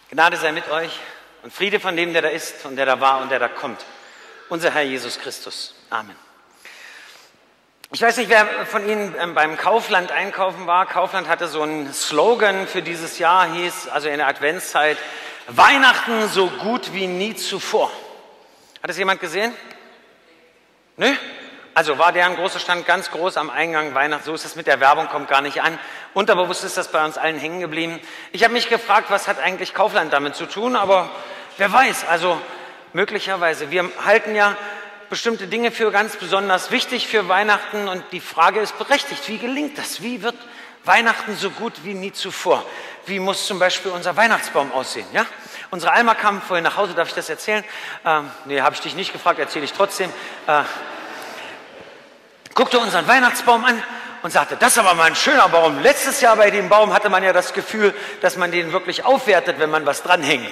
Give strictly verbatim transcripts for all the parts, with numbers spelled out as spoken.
Gnade sei mit euch und Friede von dem, der da ist und der da war und der da kommt. Unser Herr Jesus Christus. Amen. Ich weiß nicht, wer von Ihnen beim Kaufland einkaufen war. Kaufland hatte so einen Slogan für dieses Jahr, hieß also in der Adventszeit, Weihnachten so gut wie nie zuvor. Hat es jemand gesehen? Nö? Also war deren großer Stand ganz groß am Eingang Weihnachten. So ist es mit der Werbung, kommt gar nicht an. Unterbewusst ist das bei uns allen hängen geblieben. Ich habe mich gefragt, was hat eigentlich Kaufland damit zu tun? Aber wer weiß, also möglicherweise. Wir halten ja bestimmte Dinge für ganz besonders wichtig für Weihnachten. Und die Frage ist berechtigt, wie gelingt das? Wie wird Weihnachten so gut wie nie zuvor? Wie muss zum Beispiel unser Weihnachtsbaum aussehen? Ja? Unsere Alma kam vorhin nach Hause, darf ich das erzählen? Ähm, nee, habe ich dich nicht gefragt, erzähle ich trotzdem. Äh, guckte unseren Weihnachtsbaum an und sagte, das ist aber mal ein schöner Baum. Letztes Jahr bei dem Baum hatte man ja das Gefühl, dass man den wirklich aufwertet, wenn man was dranhängt.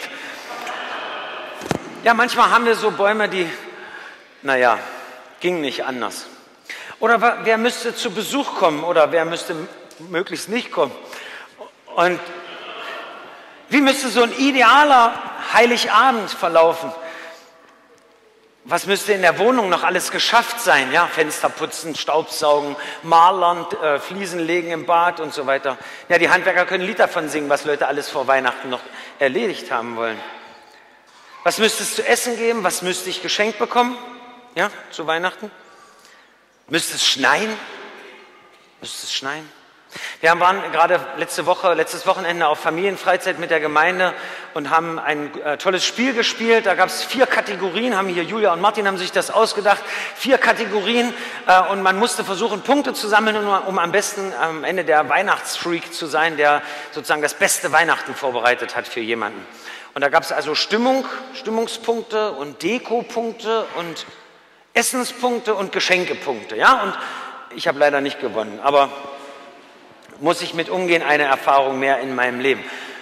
Ja, manchmal haben wir so Bäume, die, naja, ging nicht anders. Oder wer müsste zu Besuch kommen oder wer müsste möglichst nicht kommen? Und wie müsste so ein idealer Heiligabend verlaufen? Was müsste in der Wohnung noch alles geschafft sein? Ja, Fenster putzen, Staubsaugen, Malern, äh, Fliesen legen im Bad und so weiter. Ja, die Handwerker können ein Lied davon singen, was Leute alles vor Weihnachten noch erledigt haben wollen. Was müsste es zu essen geben? Was müsste ich geschenkt bekommen? Ja, zu Weihnachten? Müsste es schneien? Müsste es schneien? Wir waren gerade letzte Woche, letztes Wochenende auf Familienfreizeit mit der Gemeinde und haben ein äh, tolles Spiel gespielt. Da gab es vier Kategorien, haben hier Julia und Martin haben sich das ausgedacht. Vier Kategorien äh, und man musste versuchen, Punkte zu sammeln, um, um am besten am Ende der Weihnachtsfreak zu sein, der sozusagen das beste Weihnachten vorbereitet hat für jemanden. Und da gab es also Stimmung, Stimmungspunkte und Dekopunkte und Essenspunkte und Geschenkepunkte. Ja? Und ich habe leider nicht gewonnen, aber muss ich mit umgehen, eine Erfahrung mehr in meinem Leben.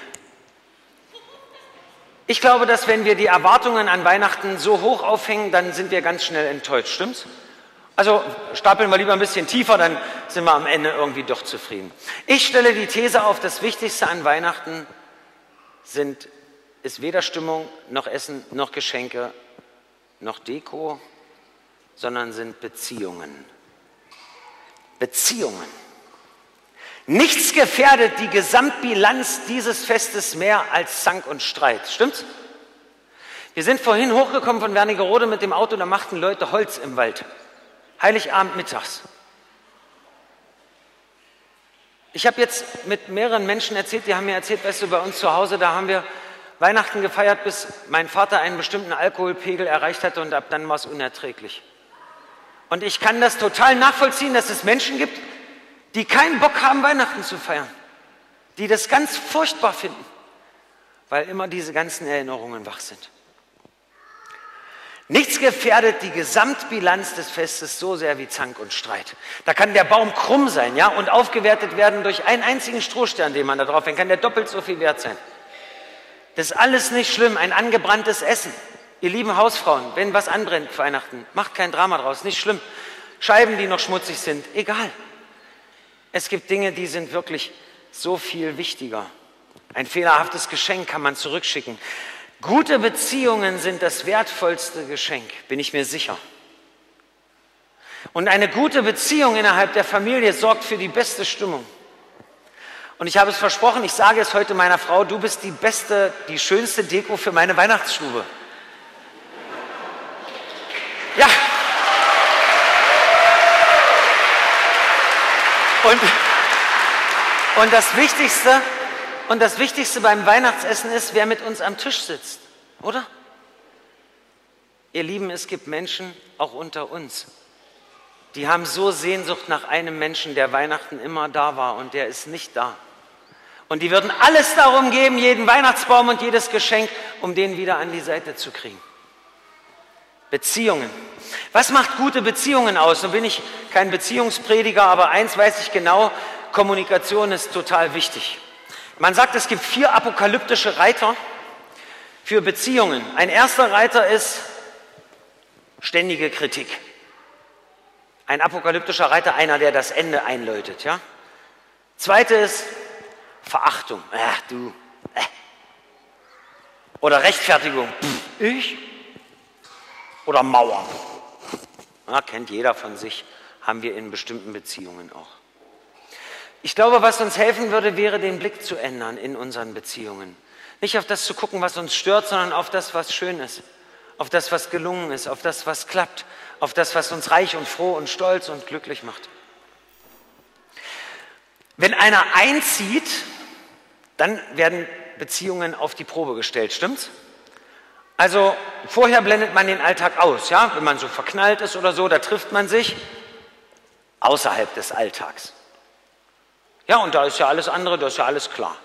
Ich glaube, dass wenn wir die Erwartungen an Weihnachten so hoch aufhängen, dann sind wir ganz schnell enttäuscht, stimmt's? Also stapeln wir lieber ein bisschen tiefer, dann sind wir am Ende irgendwie doch zufrieden. Ich stelle die These auf, das Wichtigste an Weihnachten sind, ist weder Stimmung, noch Essen, noch Geschenke, noch Deko, sondern sind Beziehungen. Beziehungen. Nichts gefährdet die Gesamtbilanz dieses Festes mehr als Zank und Streit. Stimmt's? Wir sind vorhin hochgekommen von Wernigerode mit dem Auto, da machten Leute Holz im Wald. Heiligabend mittags. Ich habe jetzt mit mehreren Menschen erzählt, die haben mir erzählt, weißt du, bei uns zu Hause, da haben wir Weihnachten gefeiert, bis mein Vater einen bestimmten Alkoholpegel erreicht hatte und ab dann war es unerträglich. Und ich kann das total nachvollziehen, dass es Menschen gibt, die keinen Bock haben, Weihnachten zu feiern, die das ganz furchtbar finden, weil immer diese ganzen Erinnerungen wach sind. Nichts gefährdet die Gesamtbilanz des Festes so sehr wie Zank und Streit. Da kann der Baum krumm sein, ja, und aufgewertet werden durch einen einzigen Strohstern, den man da drauf hängt, kann der doppelt so viel wert sein. Das ist alles nicht schlimm, ein angebranntes Essen. Ihr lieben Hausfrauen, wenn was anbrennt Weihnachten, macht kein Drama draus, nicht schlimm. Scheiben, die noch schmutzig sind, egal. Es gibt Dinge, die sind wirklich so viel wichtiger. Ein fehlerhaftes Geschenk kann man zurückschicken. Gute Beziehungen sind das wertvollste Geschenk, bin ich mir sicher. Und eine gute Beziehung innerhalb der Familie sorgt für die beste Stimmung. Und ich habe es versprochen, ich sage es heute meiner Frau, du bist die beste, die schönste Deko für meine Weihnachtsstube. Ja. Und, und, das Wichtigste, und das Wichtigste beim Weihnachtsessen ist, wer mit uns am Tisch sitzt, oder? Ihr Lieben, es gibt Menschen, auch unter uns, die haben so Sehnsucht nach einem Menschen, der Weihnachten immer da war und der ist nicht da. Und die würden alles darum geben, jeden Weihnachtsbaum und jedes Geschenk, um den wieder an die Seite zu kriegen. Beziehungen. Was macht gute Beziehungen aus? Nun bin ich kein Beziehungsprediger, aber eins weiß ich genau, Kommunikation ist total wichtig. Man sagt, es gibt vier apokalyptische Reiter für Beziehungen. Ein erster Reiter ist ständige Kritik. Ein apokalyptischer Reiter, einer, der das Ende einläutet. Ja? Zweite ist Verachtung. Ach du. Äh. Oder Rechtfertigung. Pff, ich? Oder Mauern. Ja, kennt jeder von sich, haben wir in bestimmten Beziehungen auch. Ich glaube, was uns helfen würde, wäre, den Blick zu ändern in unseren Beziehungen. Nicht auf das zu gucken, was uns stört, sondern auf das, was schön ist. Auf das, was gelungen ist, auf das, was klappt, auf das, was uns reich und froh und stolz und glücklich macht. Wenn einer einzieht, dann werden Beziehungen auf die Probe gestellt, stimmt's? Also vorher blendet man den Alltag aus, ja? Wenn man so verknallt ist oder so, da trifft man sich außerhalb des Alltags. Ja, und da ist ja alles andere, da ist ja alles klar.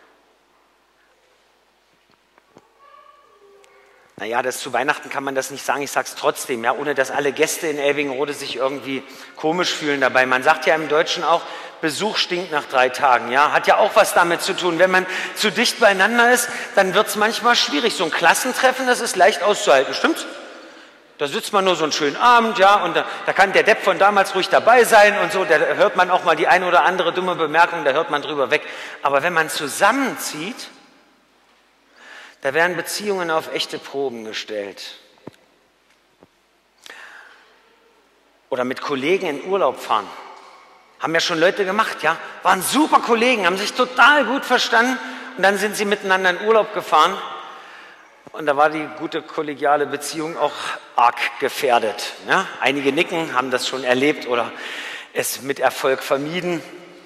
Naja, das zu Weihnachten kann man das nicht sagen, ich sage es trotzdem, ja, ohne dass alle Gäste in Elvingerode sich irgendwie komisch fühlen dabei. Man sagt ja im Deutschen auch, Besuch stinkt nach drei Tagen, ja, hat ja auch was damit zu tun. Wenn man zu dicht beieinander ist, dann wird es manchmal schwierig. So ein Klassentreffen, das ist leicht auszuhalten, stimmt's? Da sitzt man nur so einen schönen Abend, ja, und da, da kann der Depp von damals ruhig dabei sein und so, da hört man auch mal die eine oder andere dumme Bemerkung, da hört man drüber weg. Aber wenn man zusammenzieht, da werden Beziehungen auf echte Proben gestellt. Oder mit Kollegen in Urlaub fahren. Haben ja schon Leute gemacht, ja. Waren super Kollegen, haben sich total gut verstanden. Und dann sind sie miteinander in Urlaub gefahren. Und da war die gute kollegiale Beziehung auch arg gefährdet. Ja? Einige nicken, haben das schon erlebt oder es mit Erfolg vermieden.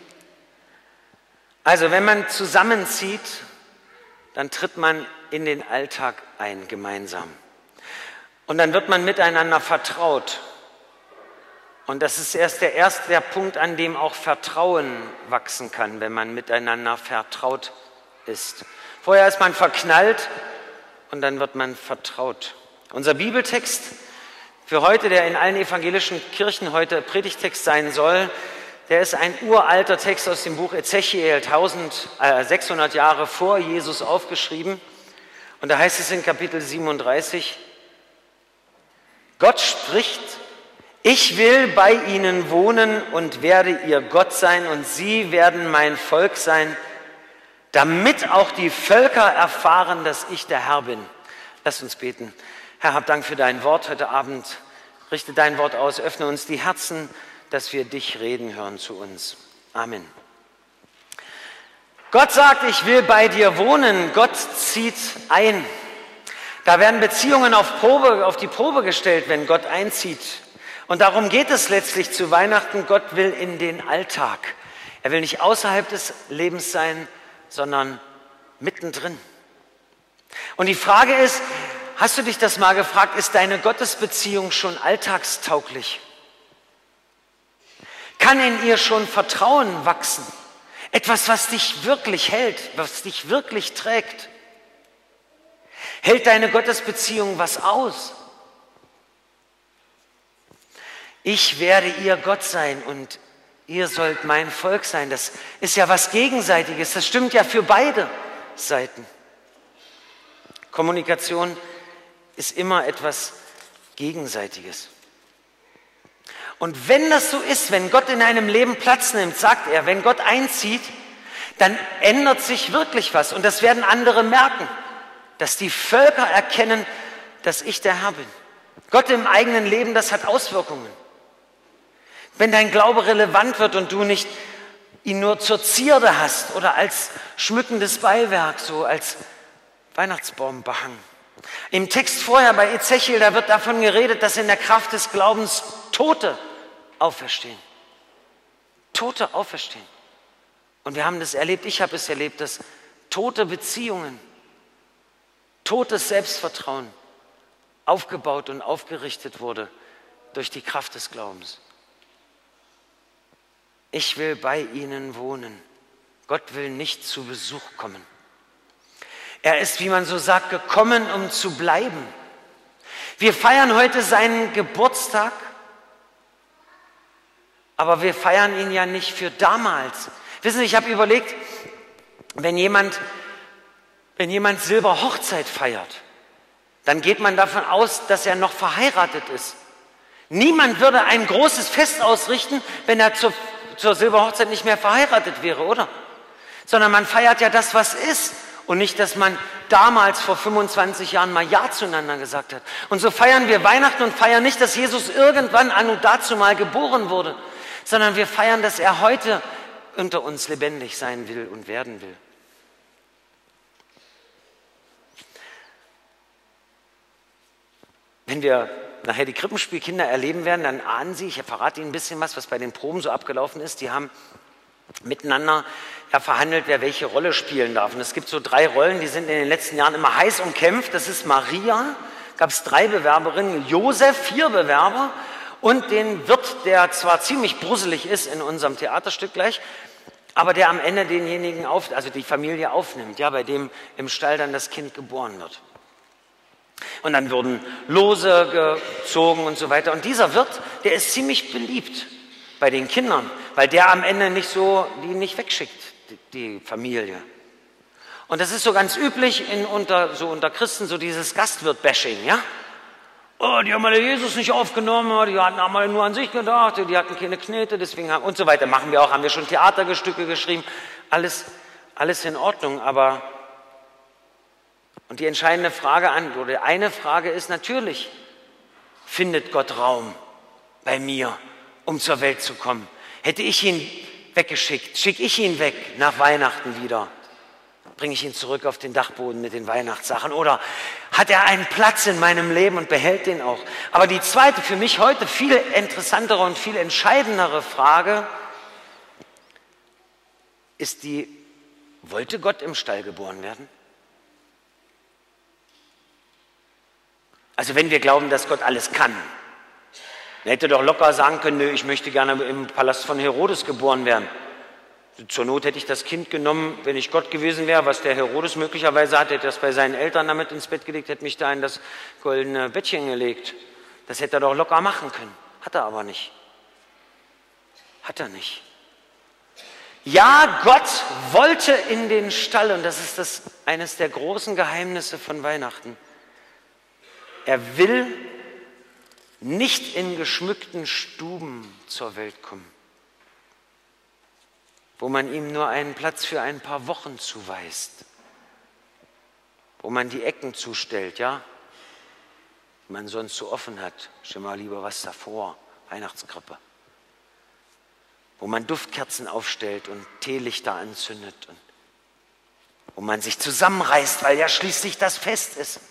Also wenn man zusammenzieht, dann tritt man in den Alltag ein, gemeinsam. Und dann wird man miteinander vertraut. Und das ist erst der erste der Punkt, an dem auch Vertrauen wachsen kann, wenn man miteinander vertraut ist. Vorher ist man verknallt und dann wird man vertraut. Unser Bibeltext für heute, der in allen evangelischen Kirchen heute Predigtext sein soll, der ist ein uralter Text aus dem Buch Ezechiel, eintausendsechshundert Jahre vor Jesus aufgeschrieben. Und da heißt es in Kapitel siebenunddreißig, Gott spricht, ich will bei ihnen wohnen und werde ihr Gott sein und sie werden mein Volk sein, damit auch die Völker erfahren, dass ich der Herr bin. Lass uns beten. Herr, hab Dank für dein Wort heute Abend. Richte dein Wort aus, öffne uns die Herzen, dass wir dich reden hören zu uns. Amen. Gott sagt, ich will bei dir wohnen. Gott zieht ein. Da werden Beziehungen auf Probe, auf die Probe gestellt, wenn Gott einzieht. Und darum geht es letztlich zu Weihnachten. Gott will in den Alltag. Er will nicht außerhalb des Lebens sein, sondern mittendrin. Und die Frage ist, hast du dich das mal gefragt, ist deine Gottesbeziehung schon alltagstauglich? Kann in ihr schon Vertrauen wachsen? Etwas, was dich wirklich hält, was dich wirklich trägt. Hält deine Gottesbeziehung was aus? Ich werde ihr Gott sein und ihr sollt mein Volk sein. Das ist ja was Gegenseitiges, das stimmt ja für beide Seiten. Kommunikation ist immer etwas Gegenseitiges. Und wenn das so ist, wenn Gott in einem Leben Platz nimmt, sagt er, wenn Gott einzieht, dann ändert sich wirklich was. Und das werden andere merken, dass die Völker erkennen, dass ich der Herr bin. Gott im eigenen Leben, das hat Auswirkungen. Wenn dein Glaube relevant wird und du nicht ihn nur zur Zierde hast oder als schmückendes Beiwerk, so als Weihnachtsbaumbehang. Im Text vorher bei Ezechiel, da wird davon geredet, dass in der Kraft des Glaubens Tote auferstehen. Tote auferstehen. Und wir haben das erlebt, ich habe es erlebt, dass tote Beziehungen, totes Selbstvertrauen aufgebaut und aufgerichtet wurde durch die Kraft des Glaubens. Ich will bei ihnen wohnen. Gott will nicht zu Besuch kommen. Er ist, wie man so sagt, gekommen, um zu bleiben. Wir feiern heute seinen Geburtstag, aber wir feiern ihn ja nicht für damals. Wissen Sie, ich habe überlegt, wenn jemand, wenn jemand Silberhochzeit feiert, dann geht man davon aus, dass er noch verheiratet ist. Niemand würde ein großes Fest ausrichten, wenn er zur, zur Silberhochzeit nicht mehr verheiratet wäre, oder? Sondern man feiert ja das, was ist. und nicht, dass man damals vor fünfundzwanzig Jahren mal Ja zueinander gesagt hat. Und so feiern wir Weihnachten und feiern nicht, dass Jesus irgendwann anno dazu mal geboren wurde, sondern wir feiern, dass er heute unter uns lebendig sein will und werden will. Wenn wir nachher die Krippenspielkinder erleben werden, dann ahnen sie, ich verrate Ihnen ein bisschen was, was bei den Proben so abgelaufen ist. Die haben miteinander ja, verhandelt, wer welche Rolle spielen darf. Und es gibt so drei Rollen, die sind in den letzten Jahren immer heiß umkämpft. Das ist Maria, gab es drei Bewerberinnen, Josef, vier Bewerber und den Wirt, der zwar ziemlich bruselig ist in unserem Theaterstück gleich, aber der am Ende denjenigen, auf, also die Familie aufnimmt, ja, bei dem im Stall dann das Kind geboren wird. Und dann wurden Lose gezogen und so weiter. Und dieser Wirt, der ist ziemlich beliebt bei den Kindern, weil der am Ende nicht so, die nicht wegschickt, die, die Familie. Und das ist so ganz üblich in, unter, so unter Christen, so dieses Gastwirt-Bashing, ja? Oh, die haben mal Jesus nicht aufgenommen, die hatten haben mal nur an sich gedacht, die hatten keine Knete, deswegen haben, und so weiter. Machen wir auch, haben wir schon Theaterstücke geschrieben, alles, alles in Ordnung, aber und die entscheidende Frage an, oder eine Frage ist natürlich, findet Gott Raum bei mir, um zur Welt zu kommen? Hätte ich ihn weggeschickt, schicke ich ihn weg nach Weihnachten wieder, bringe ich ihn zurück auf den Dachboden mit den Weihnachtssachen oder hat er einen Platz in meinem Leben und behält den auch? Aber die zweite, für mich heute viel interessantere und viel entscheidendere Frage ist die, wollte Gott im Stall geboren werden? Also wenn wir glauben, dass Gott alles kann, dann hätte doch locker sagen können, nö, ich möchte gerne im Palast von Herodes geboren werden. Zur Not hätte ich das Kind genommen, wenn ich Gott gewesen wäre, was der Herodes möglicherweise hat, hätte das bei seinen Eltern damit ins Bett gelegt, hätte mich da in das goldene Bettchen gelegt. Das hätte er doch locker machen können. Hat er aber nicht. Hat er nicht. Ja, Gott wollte in den Stall, und das ist das, eines der großen Geheimnisse von Weihnachten. Er will nicht in geschmückten Stuben zur Welt kommen, wo man ihm nur einen Platz für ein paar Wochen zuweist, wo man die Ecken zustellt, ja, die man sonst so offen hat. Stell mal lieber was davor, Weihnachtskrippe. Wo man Duftkerzen aufstellt und Teelichter anzündet und wo man sich zusammenreißt, weil ja schließlich das Fest ist.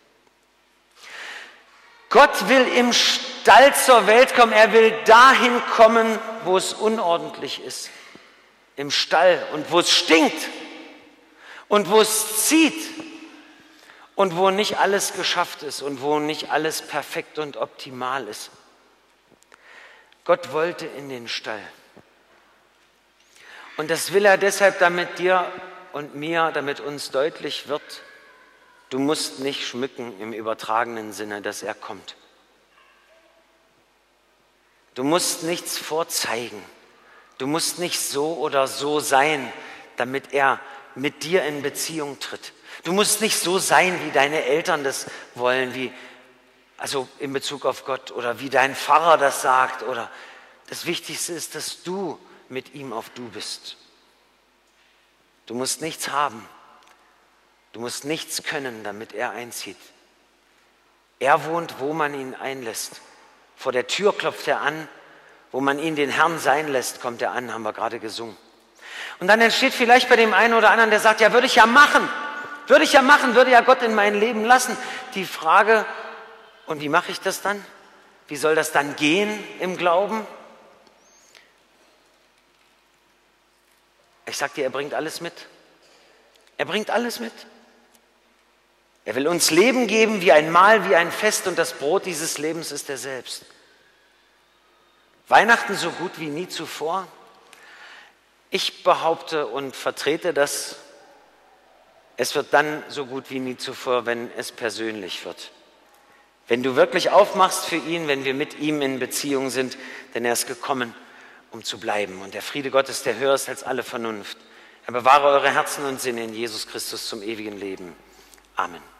Gott will im Stall zur Welt kommen, er will dahin kommen, wo es unordentlich ist, im Stall und wo es stinkt und wo es zieht und wo nicht alles geschafft ist und wo nicht alles perfekt und optimal ist. Gott wollte in den Stall. Und das will er deshalb, damit dir und mir, damit uns deutlich wird, du musst nicht schmücken im übertragenen Sinne, dass er kommt. Du musst nichts vorzeigen. Du musst nicht so oder so sein, damit er mit dir in Beziehung tritt. Du musst nicht so sein, wie deine Eltern das wollen, wie, also in Bezug auf Gott oder wie dein Pfarrer das sagt. Oder das Wichtigste ist, dass du mit ihm auf Du bist. Du musst nichts haben. Du musst nichts können, damit er einzieht. Er wohnt, wo man ihn einlässt. Vor der Tür klopft er an, wo man ihn den Herrn sein lässt, kommt er an, haben wir gerade gesungen. Und dann entsteht vielleicht bei dem einen oder anderen, der sagt, ja, würde ich ja machen, würde ich ja machen, würde ja Gott in mein Leben lassen. Die Frage, und wie mache ich das dann? Wie soll das dann gehen im Glauben? Ich sage dir, er bringt alles mit. Er bringt alles mit. Er will uns Leben geben wie ein Mahl, wie ein Fest, und das Brot dieses Lebens ist er selbst. Weihnachten so gut wie nie zuvor. Ich behaupte und vertrete das, es wird dann so gut wie nie zuvor, wenn es persönlich wird. Wenn du wirklich aufmachst für ihn, wenn wir mit ihm in Beziehung sind, denn er ist gekommen, um zu bleiben. Und der Friede Gottes, der höher ist als alle Vernunft. Er bewahre eure Herzen und Sinne in Jesus Christus zum ewigen Leben. Amen.